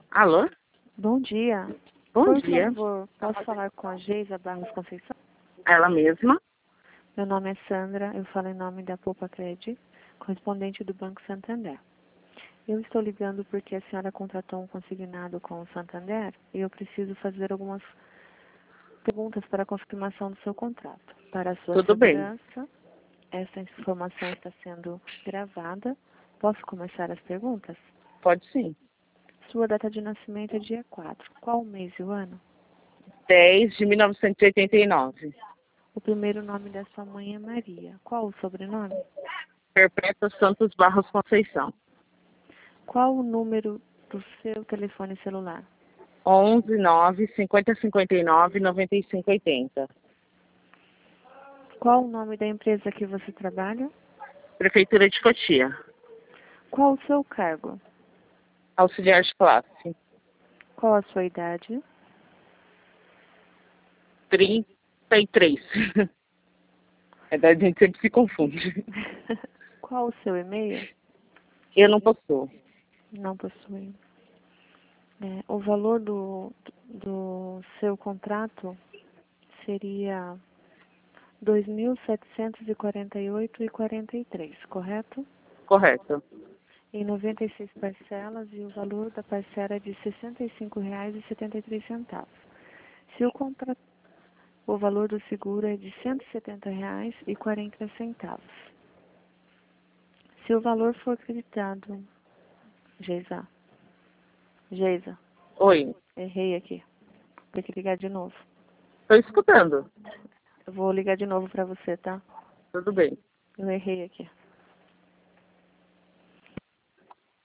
Alô? Bom dia. Bom Por dia. favor, posso falar com a Geisa Barros Conceição? Ela mesma? Meu nome é Sandra, eu falo em nome da Poupa Cred, correspondente do Banco Santander. Eu estou ligando porque a senhora contratou um consignado com o Santander e eu preciso fazer algumas perguntas para a confirmação do seu contrato. Para a sua Tudo bem. segurança, essa informação está sendo gravada. Posso começar as perguntas? Pode sim. Sua data de nascimento é dia 4. Qual o mês e o ano? 10 de 1989. O primeiro nome da sua mãe é Maria. Qual o sobrenome? Perpétua Santos Barros Conceição. Qual o número do seu telefone celular? 11 9 50 59 95 80. Qual o nome da empresa que você trabalha? Prefeitura de Cotia. Qual o seu cargo? Auxiliar de classe. Qual a sua idade? 33. A idade a gente sempre se confunde. Qual o seu e-mail? Eu não possuo. Não possui. O valor do seu contrato seria 2.748,43, correto? Correto. Em 96 parcelas e o valor da parcela é de R$ 65,73. Se o valor do seguro é de R$ 170,40. Se o valor for creditado, Geisa, Oi. errei aqui. Tem que ligar de novo. Estou escutando. Eu vou ligar de novo para você, tá? Tudo bem. Eu errei aqui.